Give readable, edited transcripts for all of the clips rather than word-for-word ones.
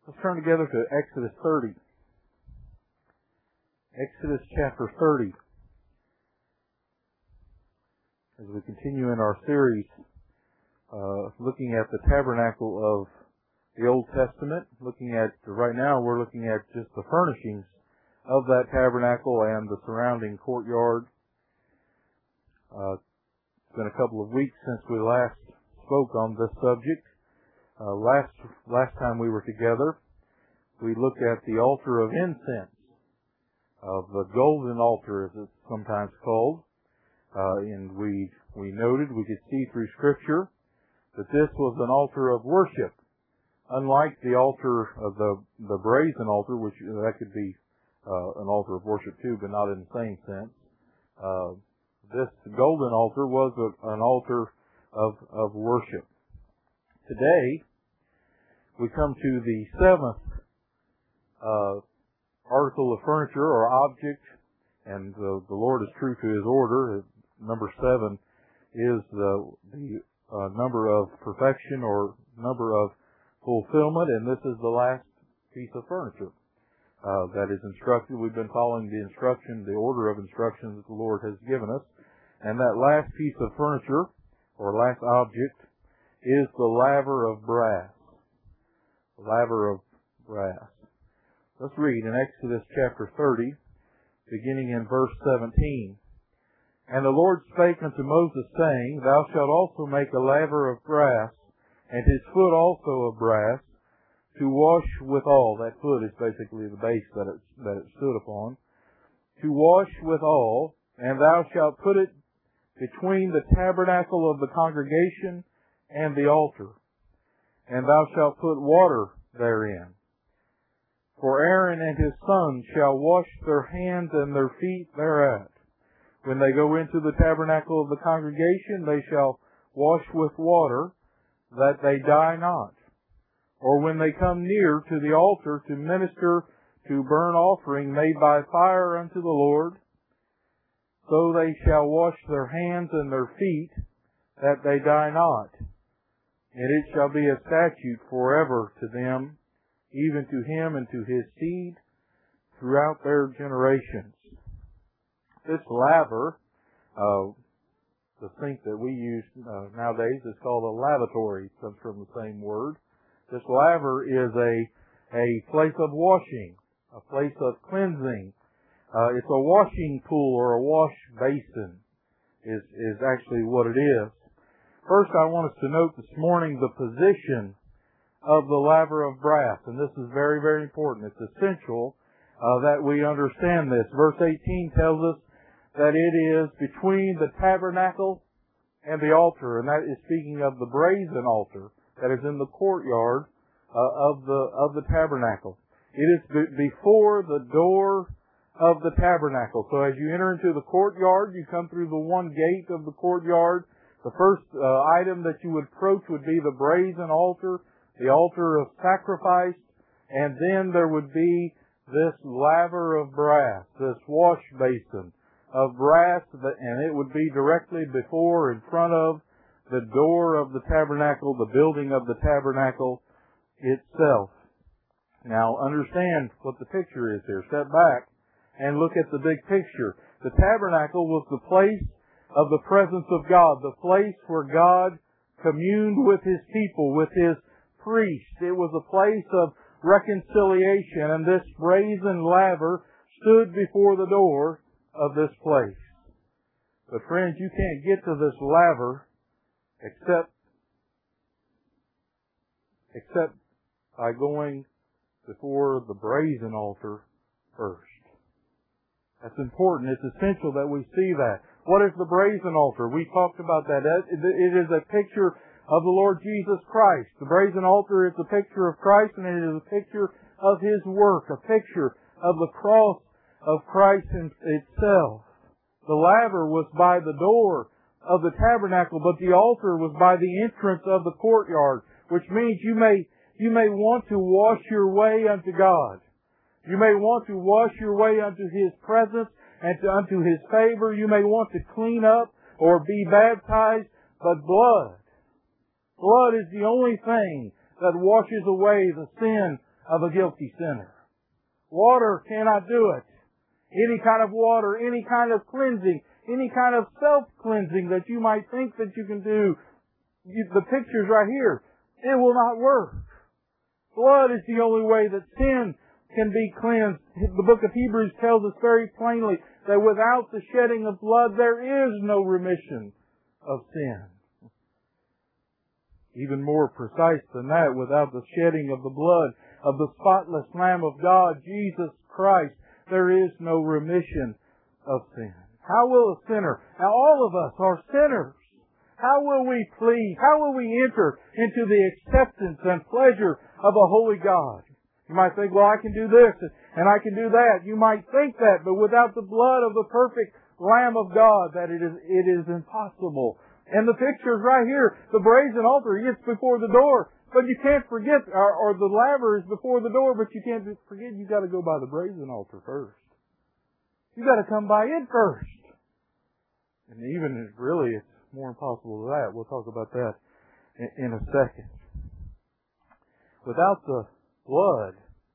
Let's turn together to Exodus 30. Exodus chapter 30. As we continue in our series, looking at the tabernacle of the Old Testament, right now we're looking at just the furnishings of that tabernacle and the surrounding courtyard. It's been a couple of weeks since we last spoke on this subject. Last time we were together, we looked at the altar of incense, of the golden altar, as it's sometimes called, and we noted, we could see through Scripture that this was an altar of worship, unlike the altar of the brazen altar, which that could be an altar of worship too, but not in the same sense. This golden altar was an altar of worship. Today, we come to the seventh article of furniture or object, and the Lord is true to His order. Number 7 is the number of perfection or number of fulfillment, and this is the last piece of furniture that is instructed. We've been following the order of instructions that the Lord has given us, and that last piece of furniture or last object is the laver of brass. The laver of brass. Let's read in Exodus chapter 30, beginning in verse 17. And the Lord spake unto Moses, saying, Thou shalt also make a laver of brass, and his foot also of brass, to wash withal. That foot is basically the base that it stood upon. To wash withal, and thou shalt put it between the tabernacle of the congregation and the altar. And thou shalt put water therein. For Aaron and his sons shall wash their hands and their feet thereat. When they go into the tabernacle of the congregation, they shall wash with water, that they die not. Or when they come near to the altar to minister to burnt offering made by fire unto the Lord, so they shall wash their hands and their feet, that they die not. And it shall be a statute forever to them, even to him and to his seed, throughout their generations. This laver, the sink that we use nowadays, is called a lavatory. It comes from the same word. This laver is a place of washing, a place of cleansing. It's a washing pool or a wash basin is actually what it is. First, I want us to note this morning the position of the laver of brass, and this is very, very important. It's essential that we understand this. Verse 18 tells us that it is between the tabernacle and the altar, and that is speaking of the brazen altar that is in the courtyard of the tabernacle. It is before the door of the tabernacle. So as you enter into the courtyard, you come through the one gate of the courtyard. The first item that you would approach would be the brazen altar, the altar of sacrifice, and then there would be this laver of brass, this wash basin of brass, and it would be directly before, in front of, the door of the tabernacle, the building of the tabernacle itself. Now, understand what the picture is here. Step back and look at the big picture. The tabernacle was the place of the presence of God, the place where God communed with His people, with His priests. It was a place of reconciliation, and this brazen laver stood before the door of this place. But friends, you can't get to this laver except by going before the brazen altar first. That's important. It's essential that we see that. What is the brazen altar? We talked about that. It is a picture of the Lord Jesus Christ. The brazen altar is a picture of Christ, and it is a picture of His work, a picture of the cross of Christ itself. The laver was by the door of the tabernacle, but the altar was by the entrance of the courtyard, which means you may want to wash your way unto God. You may want to wash your way unto His presence and unto His favor. You may want to clean up or be baptized, but blood is the only thing that washes away the sin of a guilty sinner. Water cannot do it. Any kind of water, any kind of cleansing, any kind of self-cleansing that you might think that you can do, the picture's right here. It will not work. Blood is the only way that sin can be cleansed. The book of Hebrews tells us very plainly that without the shedding of blood, there is no remission of sin. Even more precise than that, without the shedding of the blood of the spotless Lamb of God, Jesus Christ, there is no remission of sin. How will a sinner, now all of us are sinners, how will we please, how will we enter into the acceptance and pleasure of a holy God? You might think, well, I can do this and I can do that. You might think that, but without the blood of the perfect Lamb of God, that it is impossible. And the picture's right here. The brazen altar is before the door, but you can't forget, or the laver is before the door, but you can't forget you've got to go by the brazen altar first. You've got to come by it first. And even really, it's more impossible than that. We'll talk about that in a second. Without the blood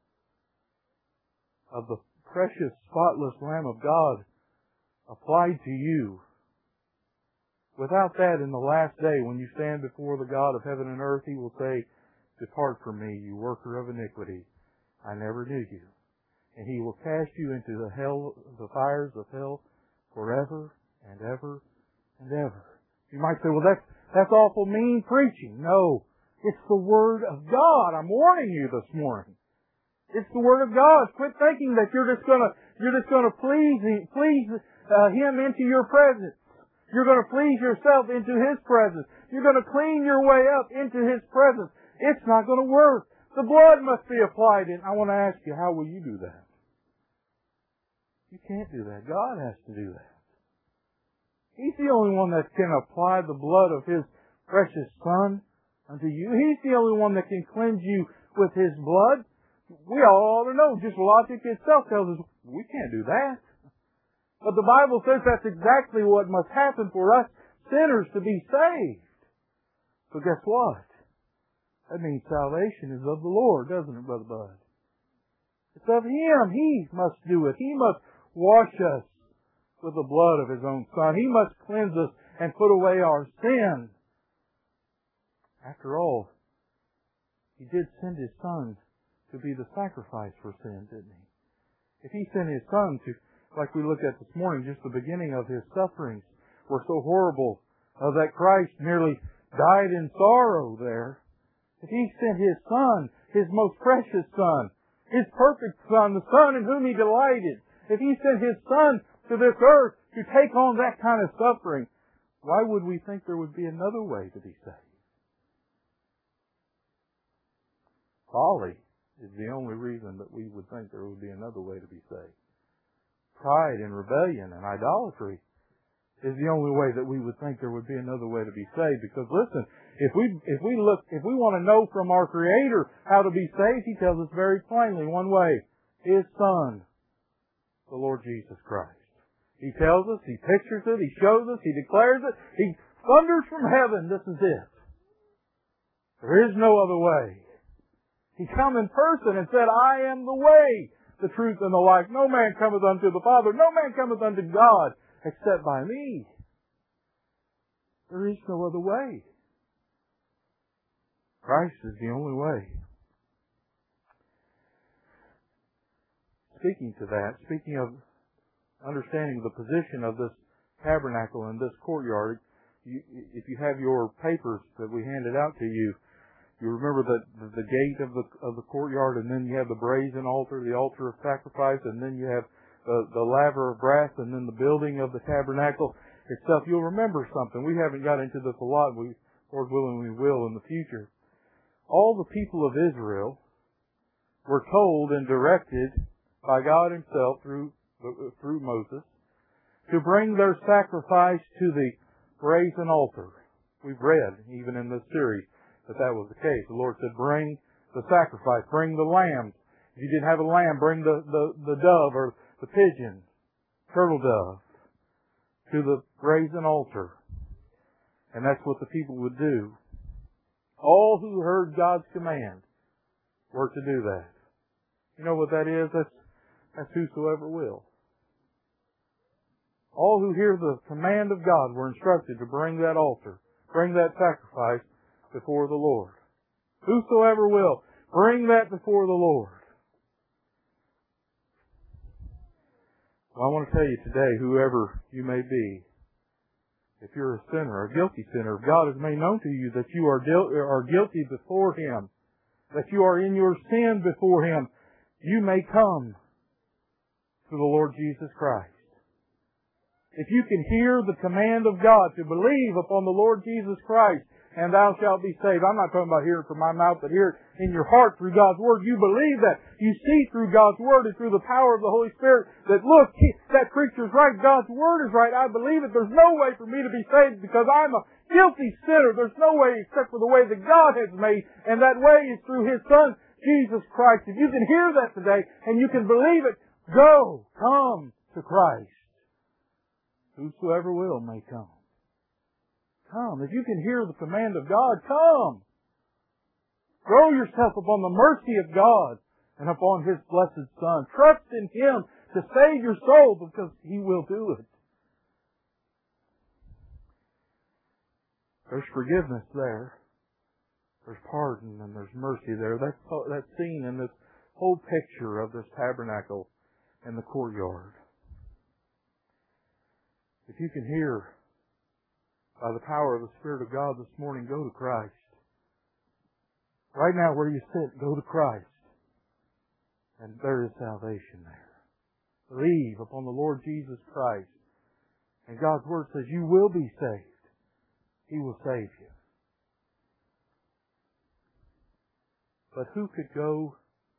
of the precious, spotless Lamb of God applied to you, without that, in the last day, when you stand before the God of heaven and earth, He will say, "Depart from me, you worker of iniquity. I never knew you." And He will cast you into the fires of hell forever and ever and ever. You might say, well, that's awful mean preaching. No, it's the Word of God. I'm warning you this morning. It's the Word of God. Quit thinking that you're just gonna please Him into your presence. You're going to please yourself into His presence. You're going to clean your way up into His presence. It's not going to work. The blood must be applied in. I want to ask you, how will you do that? You can't do that. God has to do that. He's the only one that can apply the blood of His precious Son unto you. He's the only one that can cleanse you with His blood. We all ought to know. Just logic itself tells us we can't do that. But the Bible says that's exactly what must happen for us sinners to be saved. So guess what? That means salvation is of the Lord, doesn't it, Brother Bud? It's of Him. He must do it. He must wash us with the blood of His own Son. He must cleanse us and put away our sin. After all, He did send His Son to be the sacrifice for sin, didn't He? If He sent His Son to, like we looked at this morning, just the beginning of His sufferings were so horrible that Christ nearly died in sorrow there. If He sent His Son, His most precious Son, His perfect Son, the Son in whom He delighted, if He sent His Son to this earth to take on that kind of suffering, why would we think there would be another way to be saved? Folly is the only reason that we would think there would be another way to be saved. Pride and rebellion and idolatry is the only way that we would think there would be another way to be saved. Because listen, if we want to know from our Creator how to be saved, He tells us very plainly one way: His Son, the Lord Jesus Christ. He tells us, He pictures it, He shows us, He declares it, He thunders from heaven, this is it. There is no other way. He come in person and said, "I am the way, the truth, and the life. No man cometh unto the Father. No man cometh unto God except by me." There is no other way. Christ is the only way. Speaking of understanding the position of this tabernacle and this courtyard, if you have your papers that we handed out to you, you remember that the gate of the courtyard, and then you have the brazen altar, the altar of sacrifice, and then you have the laver of brass, and then the building of the tabernacle itself. You'll remember something. We haven't got into this a lot. Lord willing, we will in the future. All the people of Israel were told and directed by God Himself through Moses to bring their sacrifice to the brazen altar. We've read, even in this series, that was the case. The Lord said, bring the sacrifice, bring the lambs. If you didn't have a lamb, bring the dove or the pigeon, turtle dove, to the brazen altar. And that's what the people would do. All who heard God's command were to do that. You know what that is? That's whosoever will. All who hear the command of God were instructed to bring that altar, bring that sacrifice before the Lord. Whosoever will, bring that before the Lord. Well, I want to tell you today, whoever you may be, if you're a sinner, a guilty sinner, if God has made known to you that you are guilty before Him, that you are in your sin before Him, you may come to the Lord Jesus Christ. If you can hear the command of God to believe upon the Lord Jesus Christ, and thou shalt be saved. I'm not talking about hearing from my mouth, but hear it in your heart through God's Word. You believe that. You see through God's Word and through the power of the Holy Spirit that, look, that preacher's right. God's Word is right. I believe it. There's no way for me to be saved because I'm a guilty sinner. There's no way except for the way that God has made, and that way is through His Son, Jesus Christ. If you can hear that today and you can believe it, come to Christ. Whosoever will may come. Come. If you can hear the command of God, come. Throw yourself upon the mercy of God and upon His blessed Son. Trust in Him to save your soul because He will do it. There's forgiveness there. There's pardon and there's mercy there. That's seen in this whole picture of this tabernacle and the courtyard. If you can hear by the power of the Spirit of God this morning, go to Christ. Right now where you sit, go to Christ. And there is salvation there. Believe upon the Lord Jesus Christ. And God's Word says you will be saved. He will save you. But who can go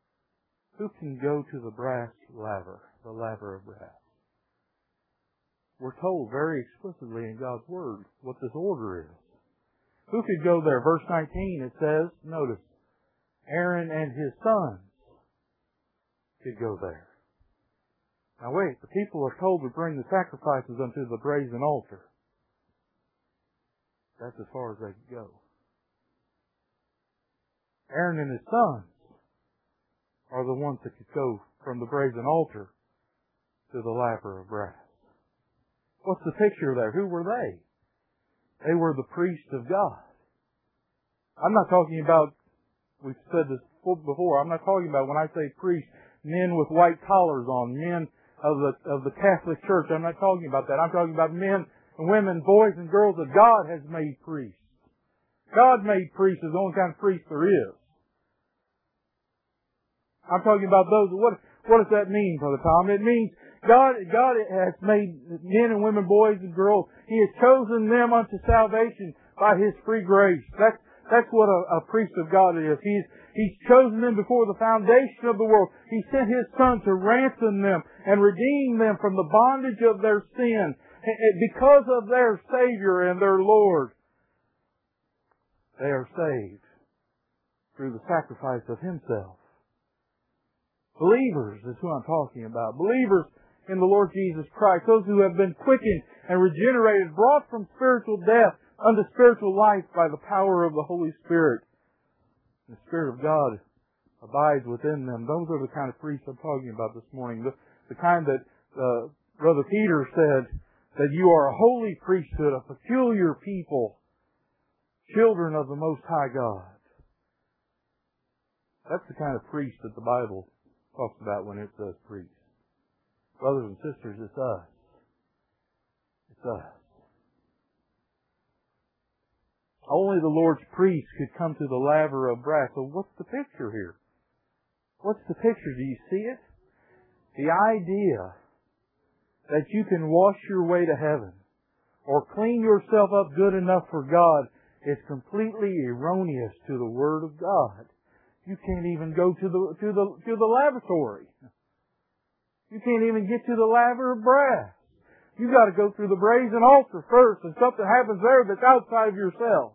to the brass laver, the laver of brass? We're told very explicitly in God's Word what this order is. Who could go there? Verse 19, it says, notice, Aaron and his sons could go there. Now wait, the people are told to bring the sacrifices unto the brazen altar. That's as far as they could go. Aaron and his sons are the ones that could go from the brazen altar to the laver of brass. What's the picture there? Who were they? They were the priests of God. I'm not talking about, we've said this before, I'm not talking about when I say priests, men with white collars on, men of the Catholic Church. I'm not talking about that. I'm talking about men and women, boys and girls that God has made priests. God made priests is the only kind of priest there is. I'm talking about those. What does that mean, Brother Tom? It means God has made men and women, boys and girls. He has chosen them unto salvation by His free grace. That's what a priest of God is. He's chosen them before the foundation of the world. He sent His Son to ransom them and redeem them from the bondage of their sin. Because of their Savior and their Lord, they are saved through the sacrifice of Himself. Believers is who I'm talking about. Believers in the Lord Jesus Christ. Those who have been quickened and regenerated, brought from spiritual death unto spiritual life by the power of the Holy Spirit. The Spirit of God abides within them. Those are the kind of priests I'm talking about this morning. The kind that Brother Peter said that you are a holy priesthood, a peculiar people, children of the Most High God. That's the kind of priest that the Bible talks about when it says priest. Brothers and sisters, it's us. It's us. Only the Lord's priests could come to the laver of brass. So what's the picture here? What's the picture? Do you see it? The idea that you can wash your way to heaven or clean yourself up good enough for God is completely erroneous to the Word of God. You can't even go to the lavatory. You can't even get to the laver of brass. You've got to go through the brazen altar first, and something happens there that's outside of yourself.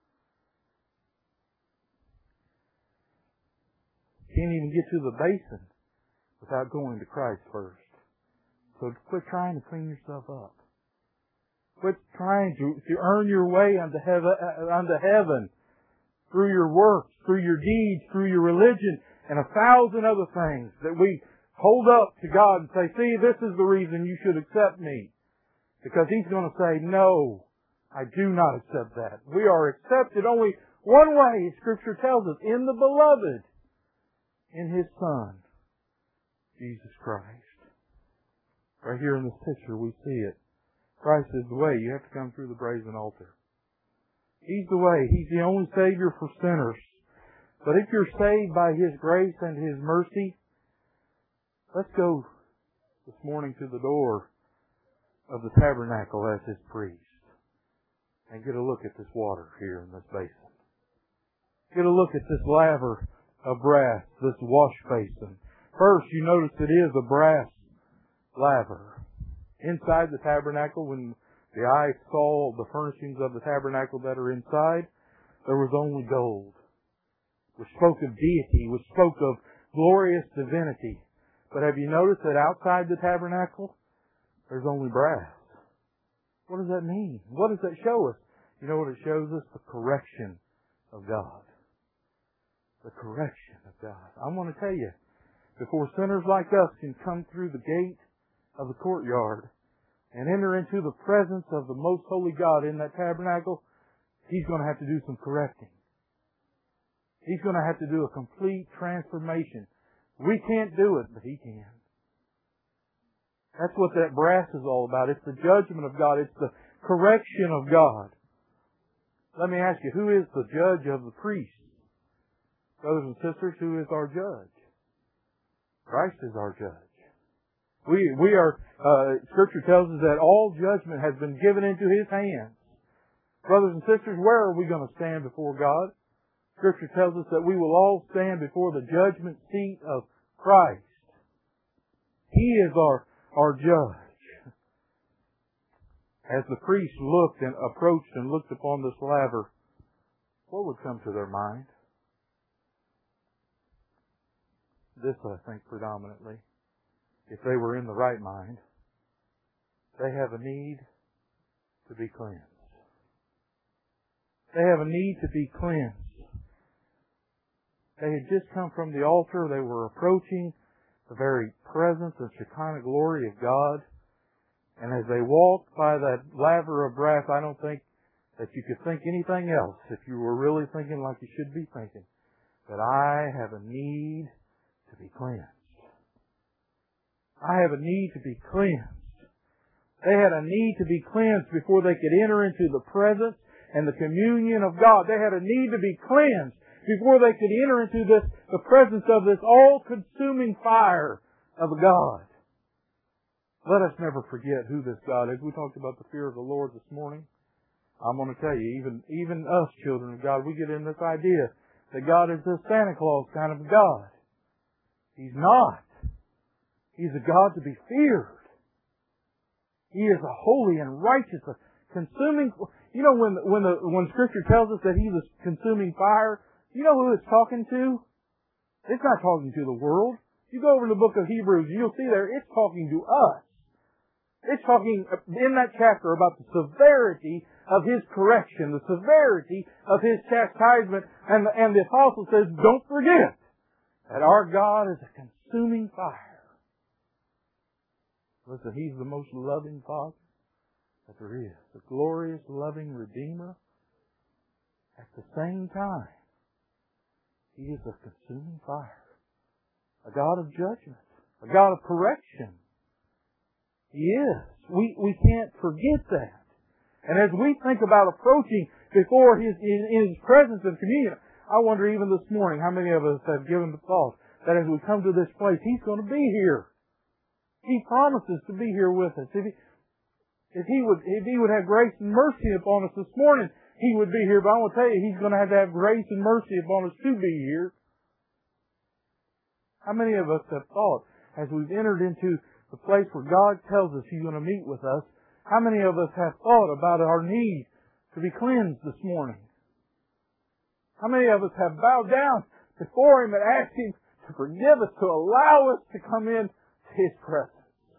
You can't even get to the basin without going to Christ first. So quit trying to clean yourself up. Quit trying to earn your way unto heaven through your works, through your deeds, through your religion, and 1,000 other things that we hold up to God and say, see, this is the reason you should accept me. Because He's going to say, no, I do not accept that. We are accepted only one way, Scripture tells us, in the Beloved, in His Son, Jesus Christ. Right here in this picture, we see it. Christ is the way. You have to come through the brazen altar. He's the way. He's the only Savior for sinners. But if you're saved by His grace and His mercy, let's go this morning to the door of the tabernacle as His priest and get a look at this water here in this basin. Get a look at this laver of brass, this wash basin. First, you notice it is a brass laver. Inside the tabernacle, when the eye saw the furnishings of the tabernacle that are inside, there was only gold, which spoke of deity, which spoke of glorious divinity. But have you noticed that outside the tabernacle, there's only brass? What does that mean? What does that show us? You know what it shows us? The correction of God. The correction of God. I want to tell you, before sinners like us can come through the gate of the courtyard and enter into the presence of the most holy God in that tabernacle, He's going to have to do some correcting. He's going to have to do a complete transformation. We can't do it, but He can. That's what that brass is all about. It's the judgment of God. It's the correction of God. Let me ask you, who is the judge of the priests? Brothers and sisters, who is our judge? Christ is our judge. We are, Scripture tells us that all judgment has been given into His hands. Brothers and sisters, where are we going to stand before God? Scripture tells us that we will all stand before the judgment seat of Christ. He is our judge. As the priests looked and approached and looked upon this laver, what would come to their mind? This, I think, predominantly. If they were in the right mind, they have a need to be cleansed. They have a need to be cleansed. They had just come from the altar. They were approaching the very presence and Shekinah glory of God. And as they walked by that laver of brass, I don't think that you could think anything else if you were really thinking like you should be thinking. That I have a need to be cleansed. I have a need to be cleansed. They had a need to be cleansed before they could enter into the presence and the communion of God. They had a need to be cleansed before they could enter into the presence of this all-consuming fire of God. Let us never forget who this God is. We talked about the fear of the Lord this morning. I'm going to tell you, even us children of God, we get in this idea that God is a Santa Claus kind of God. He's not. He's a God to be feared. He is a holy and righteous, a consuming. You know, when Scripture tells us that He's a consuming fire, you know who it's talking to? It's not talking to the world. You go over to the book of Hebrews, you'll see there, it's talking to us. It's talking in that chapter about the severity of His correction, the severity of His chastisement, and the apostle says, don't forget that our God is a consuming fire. Listen, He's the most loving Father that there is. The glorious, loving Redeemer. At the same time, He is a consuming fire. A God of judgment. A God of correction. He is. We can't forget that. And as we think about approaching before in His presence of communion, I wonder even this morning how many of us have given the thought that as we come to this place, He's going to be here. He promises to be here with us. If He would have grace and mercy upon us this morning, He would be here. But I want to tell you, He's going to have grace and mercy upon us to be here. How many of us have thought, as we've entered into the place where God tells us He's going to meet with us, how many of us have thought about our need to be cleansed this morning? How many of us have bowed down before Him and asked Him to forgive us, to allow us to come in to His presence?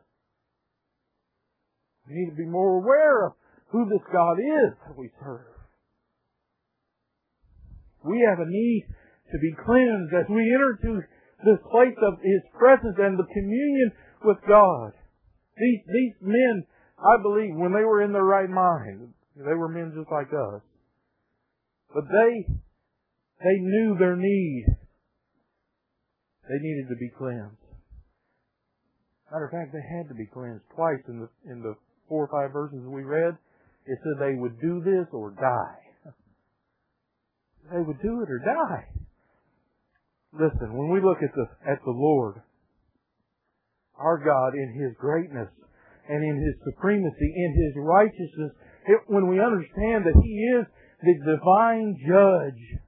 We need to be more aware of who this God is that we serve. We have a need to be cleansed as we enter this place of His presence and the communion with God. These men, I believe, when they were in their right mind, they were men just like us. But they knew their need. They needed to be cleansed. Matter of fact, they had to be cleansed twice in the 4 or 5 verses we read. It said they would do this or die. They would do it or die. Listen, when we look at the Lord, our God, in His greatness and in His supremacy, in His righteousness, when we understand that He is the divine judge,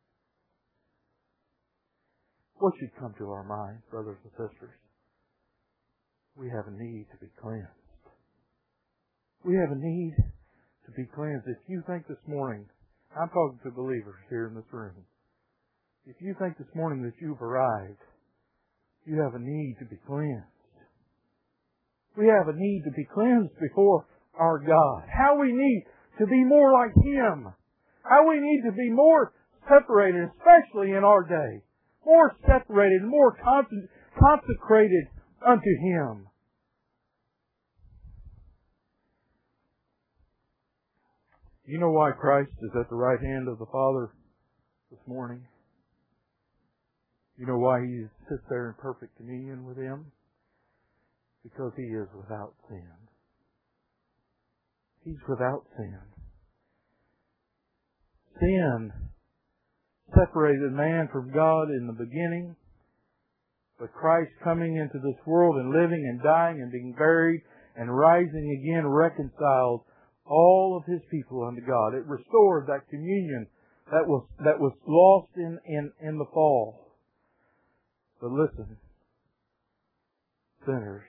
what should come to our minds, brothers and sisters? We have a need to be cleansed. We have a need to be cleansed. If you think this morning, I'm talking to believers here in this room, if you think this morning that you've arrived, you have a need to be cleansed. We have a need to be cleansed before our God. How we need to be more like Him. How we need to be more separated, especially in our day. More separated, more consecrated unto Him. You know why Christ is at the right hand of the Father this morning? You know why He sits there in perfect communion with Him? Because He is without sin. He's without sin. Sin separated man from God in the beginning. But Christ coming into this world and living and dying and being buried and rising again reconciled all of His people unto God. It restored that communion that was lost in the fall. But listen, sinners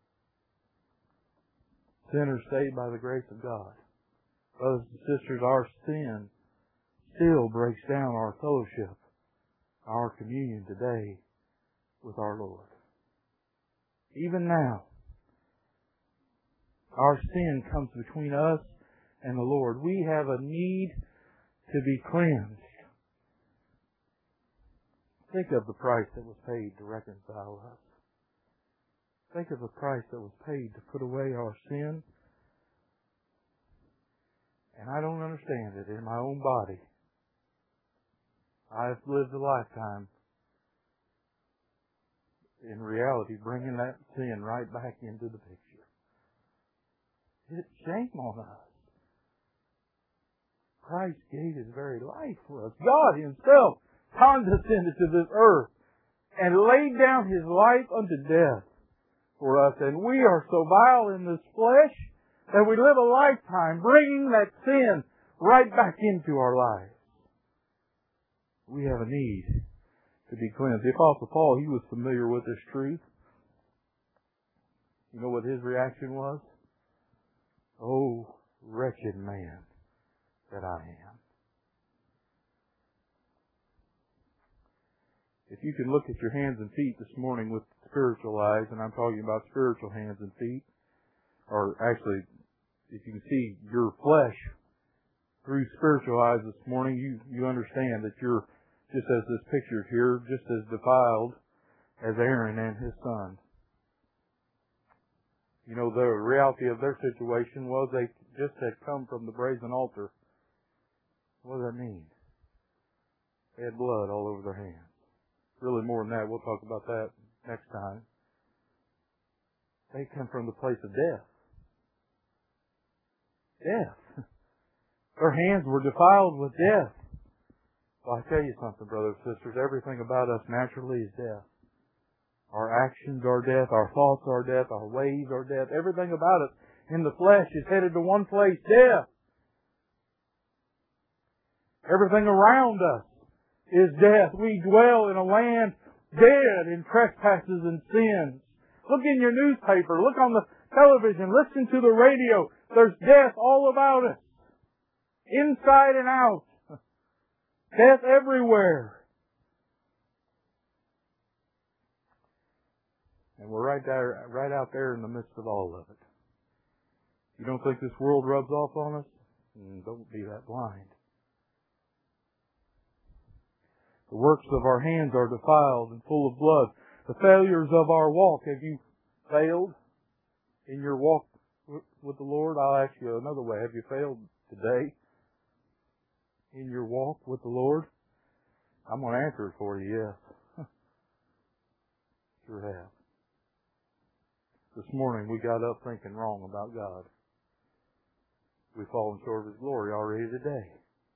saved by the grace of God. Brothers and sisters, our sin still breaks down our fellowship, our communion today with our Lord. Even now, our sin comes between us and the Lord. We have a need to be cleansed. Think of the price that was paid to reconcile us. Think of the price that was paid to put away our sin. And I don't understand it in my own body. I've lived a lifetime in reality bringing that sin right back into the picture. It's shame on us. Christ gave His very life for us. God Himself condescended to this earth and laid down His life unto death for us. And we are so vile in this flesh that we live a lifetime bringing that sin right back into our lives. We have a need to be cleansed. The Apostle Paul, he was familiar with this truth. You know what his reaction was? Oh, wretched man that I am. If you can look at your hands and feet this morning with spiritual eyes, and I'm talking about spiritual hands and feet, or actually, if you can see your flesh through spiritual eyes this morning, you understand that you're, just as this picture here, just as defiled as Aaron and his son. You know, the reality of their situation was they just had come from the brazen altar. What does that mean? They had blood all over their hands. Really more than that. We'll talk about that next time. They come from the place of death. Death. Their hands were defiled with death. Well, I tell you something, brothers and sisters. Everything about us naturally is death. Our actions are death. Our thoughts are death. Our ways are death. Everything about us in the flesh is headed to one place, death. Everything around us is death. We dwell in a land dead in trespasses and sins. Look in your newspaper. Look on the television. Listen to the radio. There's death all about us. Inside and out. Death everywhere. And we're right out there in the midst of all of it. You don't think this world rubs off on us? Don't be that blind. The works of our hands are defiled and full of blood. The failures of our walk. Have you failed in your walk with the Lord? I'll ask you another way. Have you failed today in your walk with the Lord? I'm going to answer it for you, yes. Sure have. This morning we got up thinking wrong about God. We've fallen short of His glory already today.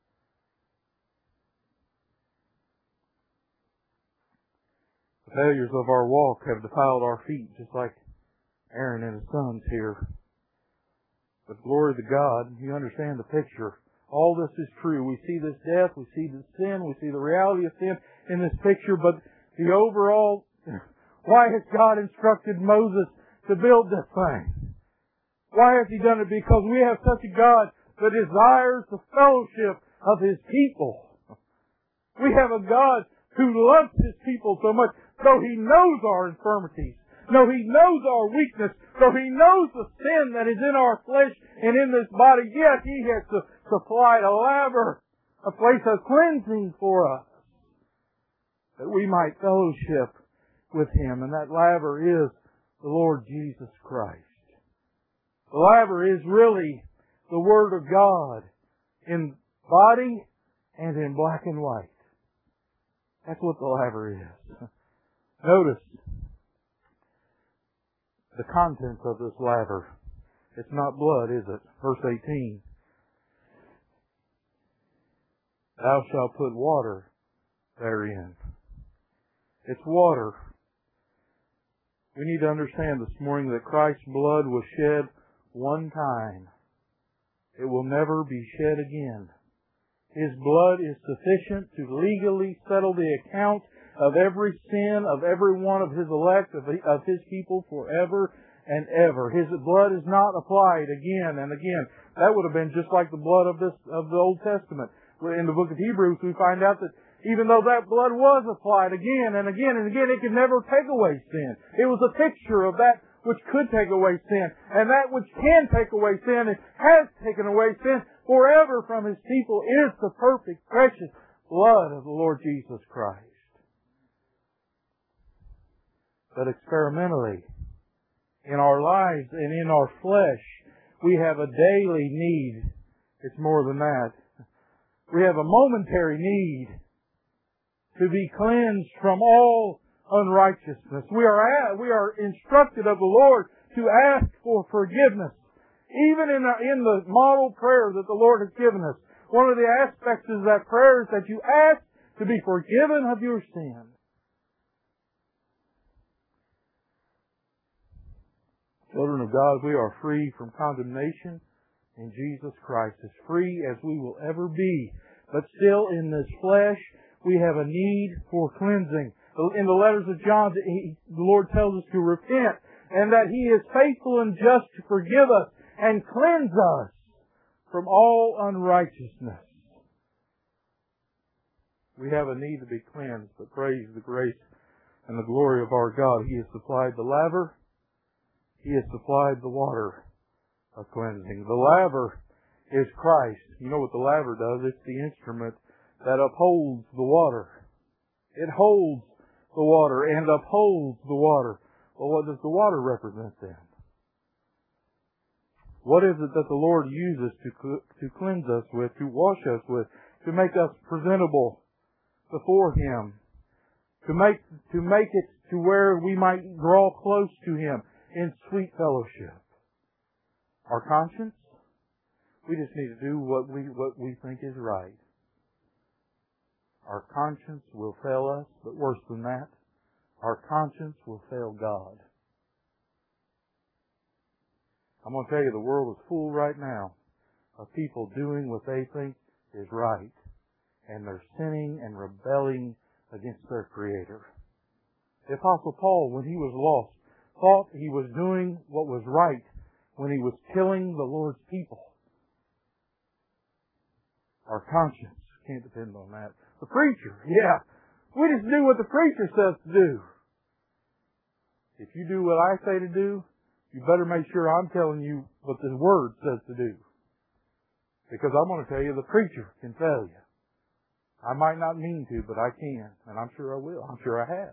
The failures of our walk have defiled our feet, just like Aaron and his sons here. But glory to God, you understand the picture. All this is true. We see this death, we see the sin, we see the reality of sin in this picture, but the overall, why has God instructed Moses to build this thing? Why has He done it? Because we have such a God that desires the fellowship of His people. We have a God who loves His people so much, though He knows our infirmities, though He knows our weakness, though He knows the sin that is in our flesh and in this body, yet He has supplied a laver, a place of cleansing for us, that we might fellowship with Him. And that laver is the Lord Jesus Christ. The laver is really the Word of God in body and in black and white. That's what the laver is. Notice the contents of this laver. It's not blood, is it? Verse 18. Thou shalt put water therein. It's water. We need to understand this morning that Christ's blood was shed one time. It will never be shed again. His blood is sufficient to legally settle the account of every sin of every one of His elect, of His people forever and ever. His blood is not applied again and again. That would have been just like the blood of the Old Testament. In the book of Hebrews, we find out that even though that blood was applied again and again and again, it could never take away sin. It was a picture of that which could take away sin. And that which can take away sin and has taken away sin forever from His people is the perfect, precious blood of the Lord Jesus Christ. But experimentally, in our lives and in our flesh, we have a daily need. It's more than that. We have a momentary need to be cleansed from all unrighteousness. We are instructed of the Lord to ask for forgiveness. Even in the model prayer that the Lord has given us, one of the aspects of that prayer is that you ask to be forgiven of your sin. Children of God, we are free from condemnation in Jesus Christ, as free as we will ever be. But still, in this flesh, we have a need for cleansing. In the letters of John, the Lord tells us to repent, and that He is faithful and just to forgive us and cleanse us from all unrighteousness. We have a need to be cleansed, but praise the grace and the glory of our God. He has supplied the laver. He has supplied the water of cleansing. The laver is Christ. You know what the laver does? It's the instrument that upholds the water. It holds the water and upholds the water. Well, what does the water represent then? What is it that the Lord uses to cleanse us with, to wash us with, to make us presentable before Him, to make it to where we might draw close to Him in sweet fellowship? Our conscience? We just need to do what we think is right. Our conscience will fail us, but worse than that, our conscience will fail God. I'm going to tell you, the world is full right now of people doing what they think is right, and they're sinning and rebelling against their Creator. The Apostle Paul, when he was lost, thought he was doing what was right when he was killing the Lord's people. Our conscience can't depend on that. The preacher, yeah. We just do what the preacher says to do. If you do what I say to do, you better make sure I'm telling you what the Word says to do. Because I'm going to tell you, the preacher can fail you. I might not mean to, but I can. And I'm sure I will. I'm sure I have.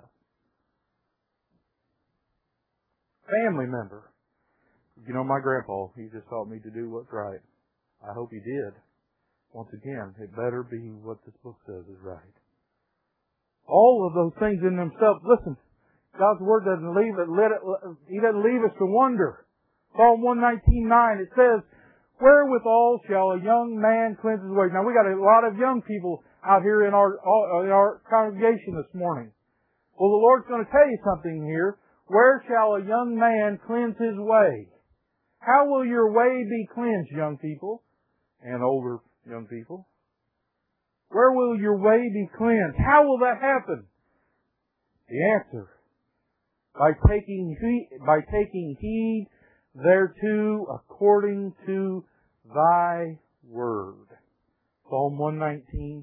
Family member. You know, my grandpa, he just taught me to do what's right. I hope he did. Once again, it better be what this book says is right. All of those things in themselves, listen, God's Word doesn't leave it, He doesn't leave us to wonder. Psalm 119:9, it says, wherewithal shall a young man cleanse his ways. Now we got a lot of young people out here in our congregation this morning. Well, the Lord's going to tell you something here. Where shall a young man cleanse his way? How will your way be cleansed, young people? And older young people. Where will your way be cleansed? How will that happen? The answer. By taking heed thereto according to thy word. Psalm 119:9.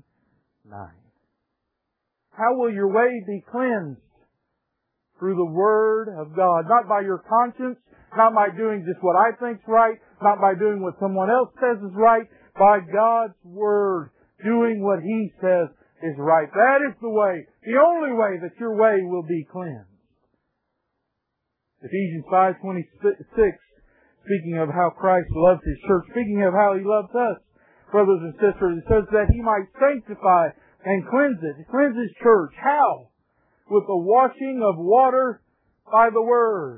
How will your way be cleansed? Through the Word of God. Not by your conscience, not by doing just what I think's right, not by doing what someone else says is right, by God's Word, doing what He says is right. That is the way, the only way that your way will be cleansed. Ephesians 5:26, speaking of how Christ loves His church, speaking of how He loves us, brothers and sisters, it says that He might sanctify and cleanse it. Cleanse His church. How? With the washing of water by the Word.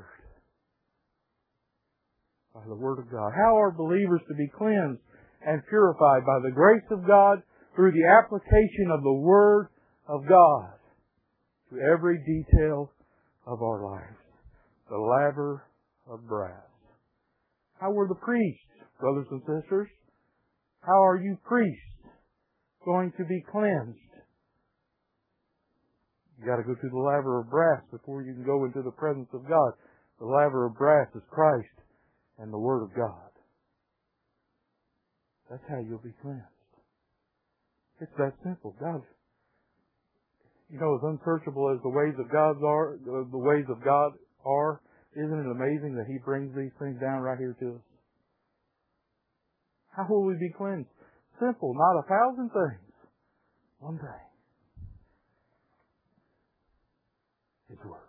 By the Word of God. How are believers to be cleansed and purified? By the grace of God through the application of the Word of God to every detail of our lives. The laver of brass. How were the priests, brothers and sisters? How are you priests going to be cleansed? You got to go through the laver of brass before you can go into the presence of God. The laver of brass is Christ and the Word of God. That's how you'll be cleansed. It's that simple. God, you know, as unsearchable as the ways of God are, isn't it amazing that He brings these things down right here to us? How will we be cleansed? Simple, not 1,000 things. One thing. His Word.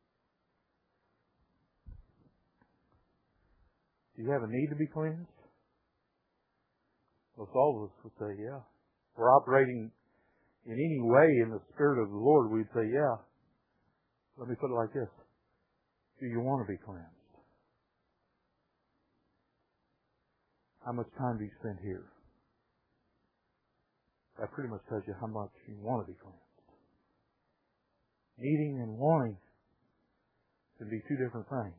Do you have a need to be cleansed? Most all of us would say, yeah. If we're operating in any way in the Spirit of the Lord, we'd say, yeah. Let me put it like this. Do you want to be cleansed? How much time do you spend here? That pretty much tells you how much you want to be cleansed. Needing and wanting can be two different things.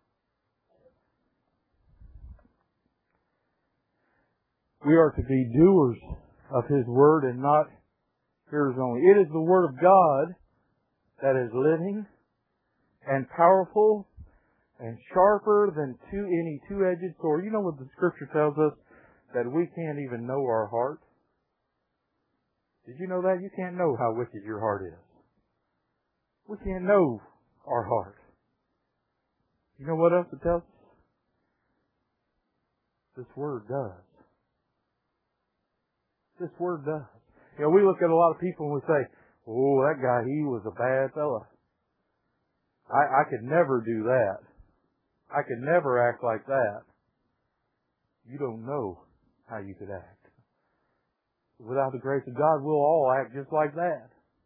We are to be doers of His Word and not hearers only. It is the Word of God that is living and powerful and sharper than any two-edged sword. You know what the Scripture tells us? That we can't even know our heart. Did you know that? You can't know how wicked your heart is. We can't know our heart. You know what else it tells us? This Word does. This Word does. You know, we look at a lot of people and we say, oh, that guy, he was a bad fella. I could never do that. I could never act like that. You don't know how you could act. Without the grace of God, we'll all act just like that.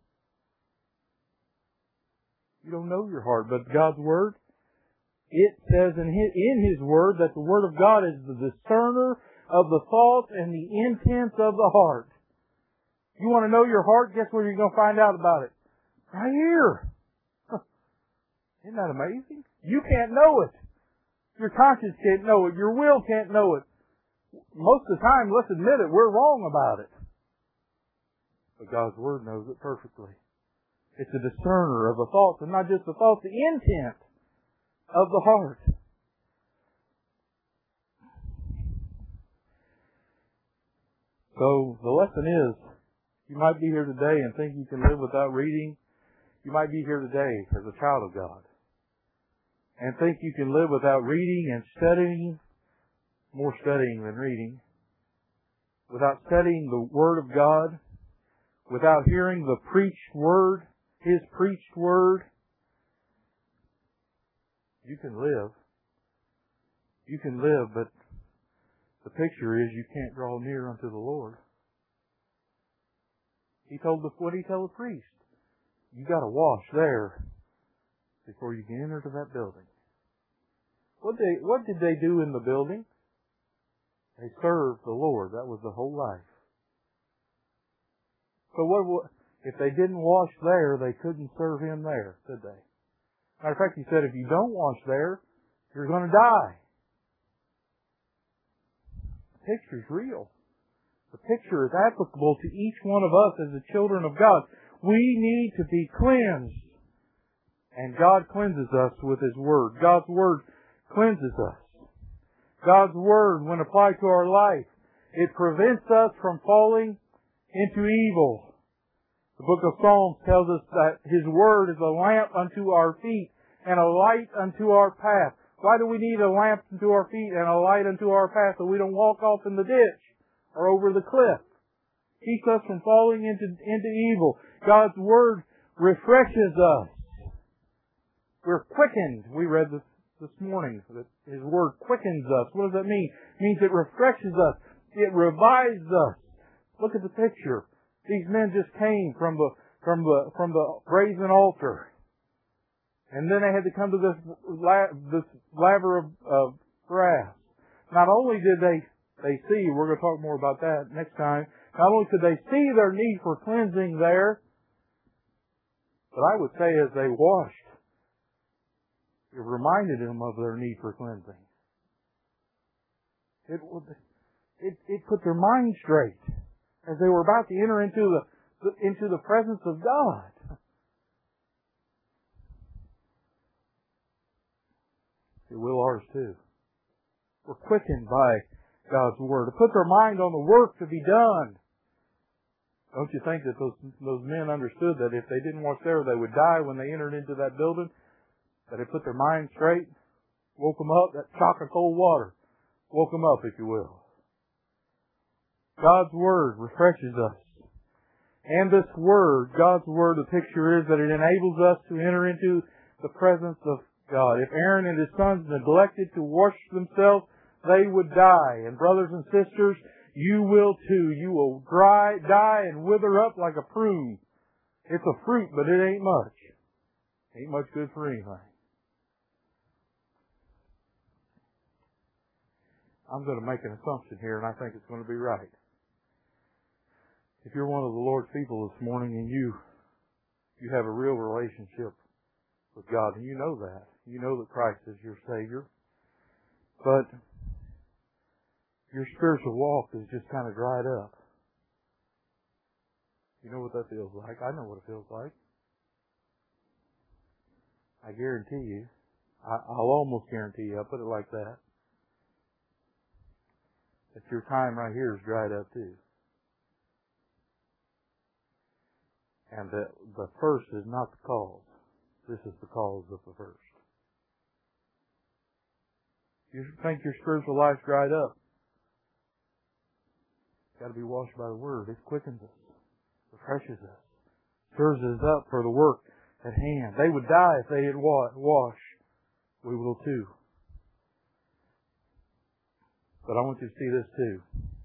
You don't know your heart, but God's Word, it says in His Word that the Word of God is the discerner of the thoughts and the intents of the heart. You want to know your heart? Guess where you're going to find out about it? Right here. Isn't that amazing? You can't know it. Your conscience can't know it. Your will can't know it. Most of the time, let's admit it, we're wrong about it. But God's Word knows it perfectly. It's a discerner of the thoughts, and not just the thoughts, the intent of the heart. So the lesson is, you might be here today and think you can live without reading. You might be here today as a child of God and think you can live without reading and studying, more studying than reading, without studying the Word of God, without hearing the preached Word, His preached Word, you can live. You can live, but the picture is you can't draw near unto the Lord. What did He tell the priest? You got to wash there before you can enter to that building. What did they do in the building? They served the Lord. That was the whole life. So if they didn't wash there, they couldn't serve Him there, did they? Matter of fact, He said, if you don't wash there, you're going to die. The picture's real. The picture is applicable to each one of us as the children of God. We need to be cleansed. And God cleanses us with His Word. God's Word cleanses us. God's Word, when applied to our life, it prevents us from falling into evil. The book of Psalms tells us that His Word is a lamp unto our feet and a light unto our path. Why do we need a lamp unto our feet and a light unto our path so we don't walk off in the ditch or over the cliff? Keeps us from falling into evil. God's Word refreshes us. We're quickened. We read this morning that His Word quickens us. What does that mean? It means it refreshes us. It revives us. Look at the picture. These men just came from the brazen altar. And then they had to come to this laver of brass. Not only did they see, we're going to talk more about that next time, not only could they see their need for cleansing there, but I would say as they washed, it reminded them of their need for cleansing. It put their mind straight as they were about to enter into the presence of God. It will ours too. We're quickened by God's Word. It puts our mind on the work to be done. Don't you think that those men understood that if they didn't wash there, they would die when they entered into that building? That it put their mind straight, woke them up, that shock of cold water woke them up, if you will. God's Word refreshes us. And this Word, God's Word, the picture is that it enables us to enter into the presence of God. If Aaron and his sons neglected to wash themselves, they would die. And brothers and sisters, you will too. You will die and wither up like a prune. It's a fruit, but it ain't much. Ain't much good for anything. I'm going to make an assumption here, and I think it's going to be right. If you're one of the Lord's people this morning and you have a real relationship with God, and you know that. You know that Christ is your Savior. But your spiritual walk is just kind of dried up. You know what that feels like. I know what it feels like. I guarantee you. I'll almost guarantee you. I'll put it like that. That your time right here is dried up too. And that the first is not the cause. This is the cause of the first. You think your spiritual life's dried up. It's got to be washed by the Word. It quickens us, refreshes us, stirs us up for the work at hand. They would die if they didn't wash. We will too. But I want you to see this too.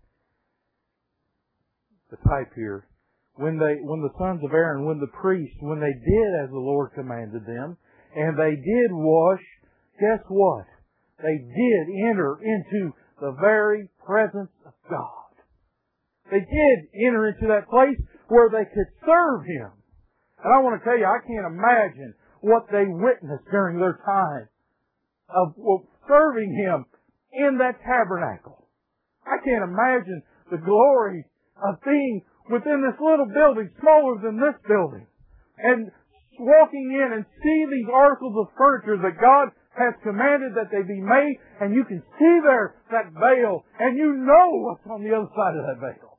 The type here. When the sons of Aaron, when the priests, when they did as the Lord commanded them, and they did wash, guess what? They did enter into the very presence of God. They did enter into that place where they could serve Him. And I want to tell you, I can't imagine what they witnessed during their time of serving Him in that tabernacle. I can't imagine the glory of being within this little building, smaller than this building, and walking in and see these articles of furniture that God has commanded that they be made, and you can see there that veil, and you know what's on the other side of that veil.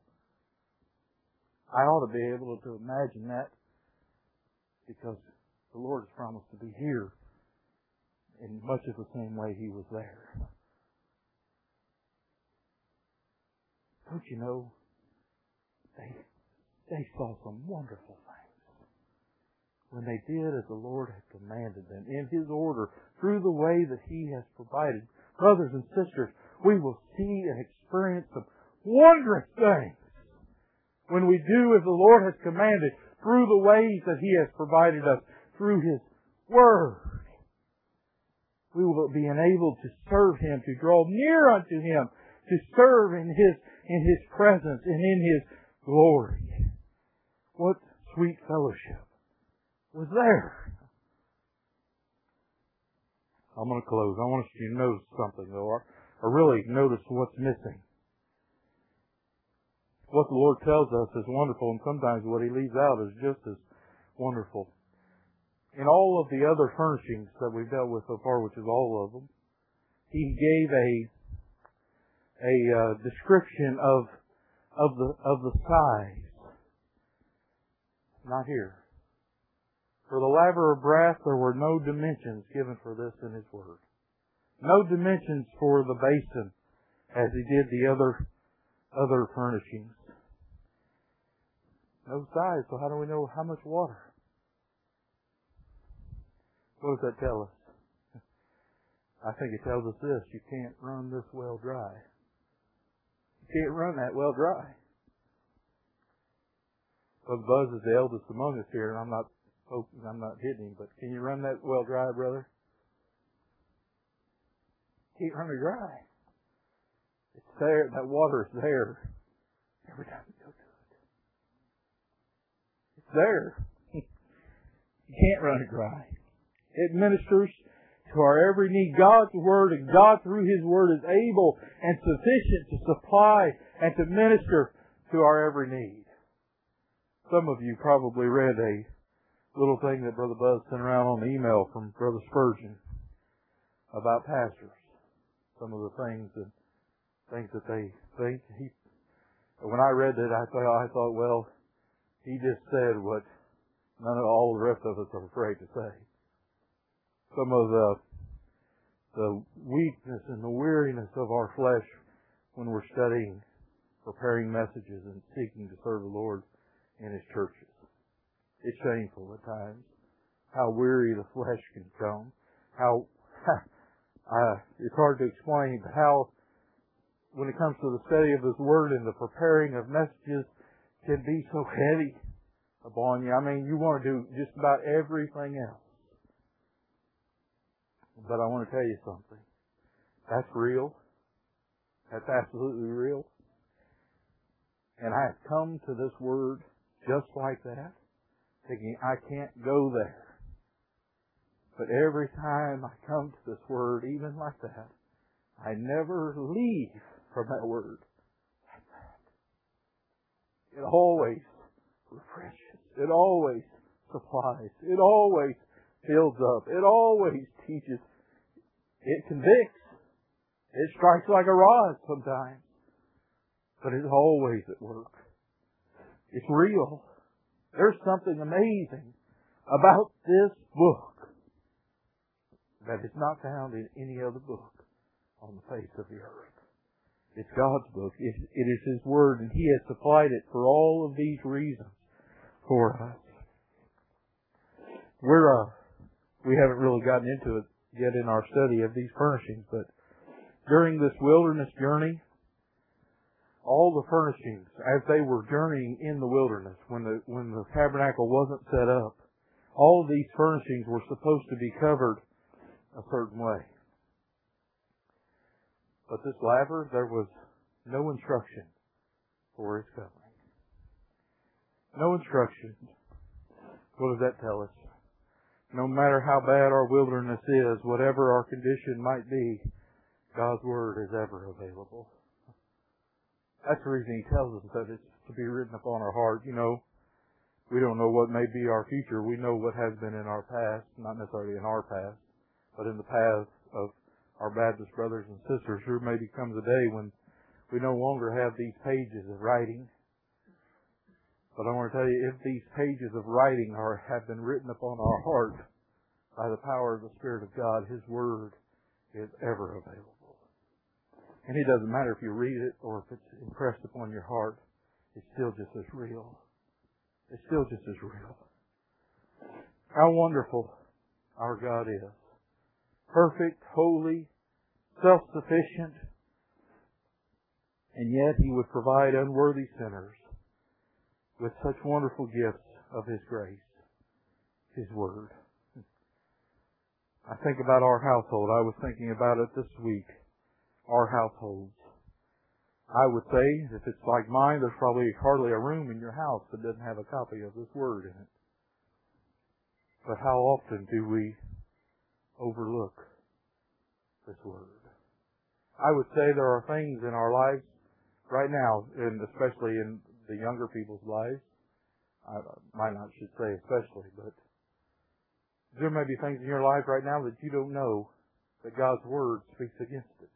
I ought to be able to imagine that, because the Lord has promised to be here in much of the same way He was there. Don't you know? they saw some wonderful things when they did as the Lord had commanded them in His order through the way that He has provided. Brothers and sisters, we will see and experience some wondrous things when we do as the Lord has commanded through the ways that He has provided us through His Word. We will be enabled to serve Him, to draw near unto Him, to serve in His presence and in His glory. What sweet fellowship was there. I'm going to close. I want you to notice something, though, or really notice what's missing. What the Lord tells us is wonderful, and sometimes what He leaves out is just as wonderful. In all of the other furnishings that we've dealt with so far, which is all of them, He gave a description of the size. Not here. For the laver of brass, there were no dimensions given for this in His Word. No dimensions for the basin, as He did the other furnishings. No size, so how do we know how much water? What does that tell us? I think it tells us this: you can't run this well dry. You can't run that well dry. Brother Buzz is the eldest among us here, and I'm not hitting him, but can you run that well dry, brother? Can't run it dry. It's there. That water is there every time you go to it. It's there. You can't run it dry. It ministers to our every need. God's Word, and God through His Word is able and sufficient to supply and to minister to our every need. Some of you probably read a little thing that Brother Buzz sent around on the email from Brother Spurgeon about pastors. Some of the things that they think. When I read it, I thought, well, he just said what none of all the rest of us are afraid to say. Some of the weakness and the weariness of our flesh when we're studying, preparing messages, and seeking to serve the Lord in His churches. It's shameful at times how weary the flesh can become. How it's hard to explain how, when it comes to the study of His Word and the preparing of messages, can be so heavy upon you. I mean, you want to do just about everything else. But I want to tell you something. That's real. That's absolutely real. And I have come to this Word just like that, thinking I can't go there. But every time I come to this Word, even like that, I never leave from that Word like that. It always refreshes. It always supplies. It always fills up. It always teaches. It convicts. It strikes like a rod sometimes. But it's always at work. It's real. There's something amazing about this book that is not found in any other book on the face of the earth. It's God's book. It is His Word, and He has supplied it for all of these reasons for us. We haven't really gotten into it yet in our study of these furnishings, but during this wilderness journey, all the furnishings, as they were journeying in the wilderness, when the tabernacle wasn't set up, all of these furnishings were supposed to be covered a certain way. But this laver, there was no instruction for its covering. No instruction. What does that tell us? No matter how bad our wilderness is, whatever our condition might be, God's Word is ever available. That's the reason He tells us that it's to be written upon our heart. You know, we don't know what may be our future. We know what has been in our past, not necessarily in our past, but in the past of our Baptist brothers and sisters. There maybe comes a day when we no longer have these pages of writing. But I want to tell you, if these pages of writing have been written upon our heart by the power of the Spirit of God, His Word is ever available. And it doesn't matter if you read it or if it's impressed upon your heart. It's still just as real. is still just as real. How wonderful our God is. Perfect, holy, self-sufficient, and yet He would provide unworthy sinners with such wonderful gifts of His grace, His Word. I think about our household. I was thinking about it this week. Our households. I would say, if it's like mine, there's probably hardly a room in your house that doesn't have a copy of this Word in it. But how often do we overlook this Word? I would say there are things in our lives right now, and especially in the younger people's lives, I might not should say especially, but there may be things in your life right now that you don't know that God's Word speaks against it.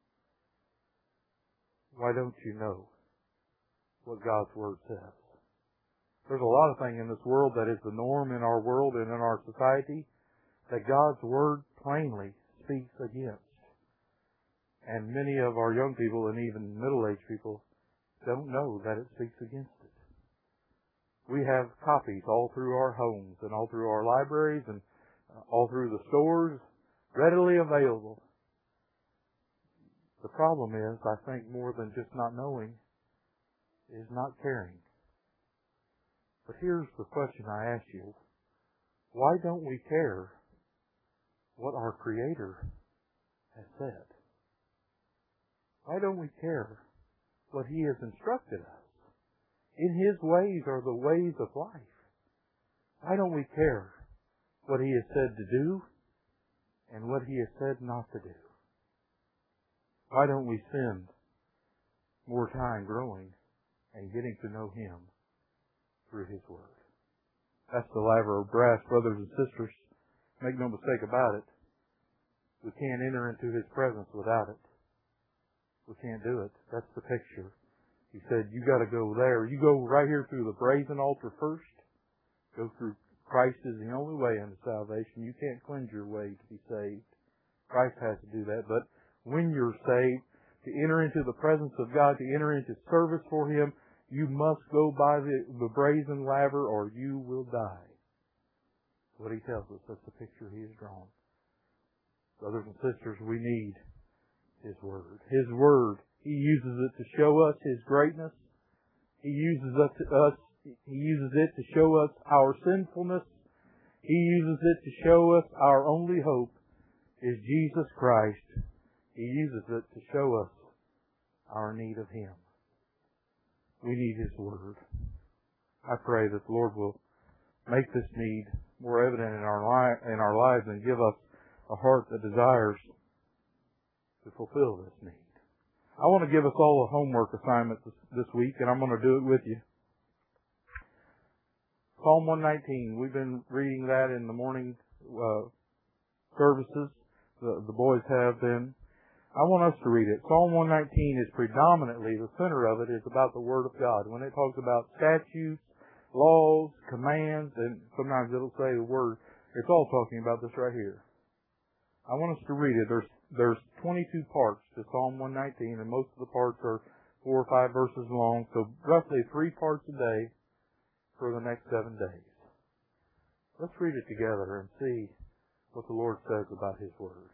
Why don't you know what God's Word says? There's a lot of things in this world that is the norm in our world and in our society that God's Word plainly speaks against. And many of our young people and even middle-aged people don't know that it speaks against it. We have copies all through our homes and all through our libraries and all through the stores, readily available. The problem is, I think, more than just not knowing, is not caring. But here's the question I ask you. Why don't we care what our Creator has said? Why don't we care what He has instructed us? In His ways are the ways of life. Why don't we care what He has said to do and what He has said not to do? Why don't we spend more time growing and getting to know Him through His Word? That's the laver of brass, brothers and sisters. Make no mistake about it. We can't enter into His presence without it. We can't do it. That's the picture. He said, you got to go there. You go right here through the brazen altar first. Go through Christ is the only way unto salvation. You can't cleanse your way to be saved. Christ has to do that. But when you're saved, to enter into the presence of God, to enter into service for Him, you must go by the brazen laver or you will die. That's what He tells us. That's the picture He has drawn. Brothers and sisters, we need His Word. His Word, He uses it to show us His greatness. He uses it to show us our sinfulness. He uses it to show us our only hope is Jesus Christ. He uses it to show us our need of Him. We need His Word. I pray that the Lord will make this need more evident in our lives and give us a heart that desires to fulfill this need. I want to give us all a homework assignment this week, and I'm going to do it with you. Psalm 119. We've been reading that in the morning services. The boys have been. I want us to read it. Psalm 119 is predominantly, the center of it is about the Word of God. When it talks about statutes, laws, commands, and sometimes it'll say the Word, it's all talking about this right here. I want us to read it. There's 22 parts to Psalm 119, and most of the parts are 4 or 5 verses long, so roughly 3 parts a day for the next 7 days. Let's read it together and see what the Lord says about His Word.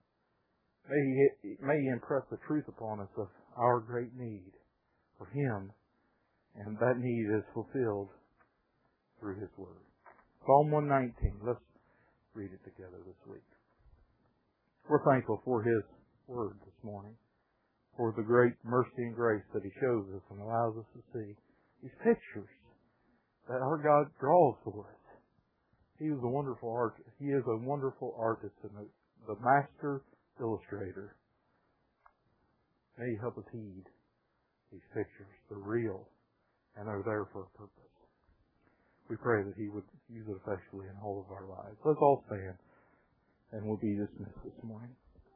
May He impress the truth upon us of our great need for Him, and that need is fulfilled through His Word. Psalm 119. Let's read it together this week. We're thankful for His Word this morning, for the great mercy and grace that He shows us and allows us to see. These pictures that our God draws for us. He is a wonderful artist. He is a wonderful artist and the master illustrator. May He help us heed these pictures. They're real and they're there for a purpose. We pray that He would use it effectively in all of our lives. Let's all stand and we'll be dismissed this morning.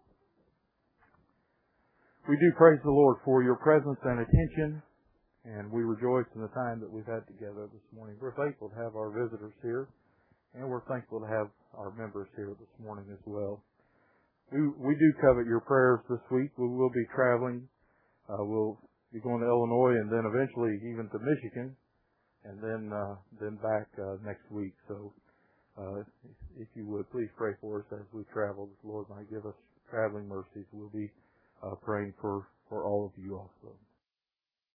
We do praise the Lord for your presence and attention, and we rejoice in the time that we've had together this morning. We're thankful to have our visitors here, and we're thankful to have our members here this morning as well. We do covet your prayers this week. We will be traveling. We'll be going to Illinois and then eventually even to Michigan and then back next week. So if you would, please pray for us as we travel. The Lord might give us traveling mercies. We'll be praying for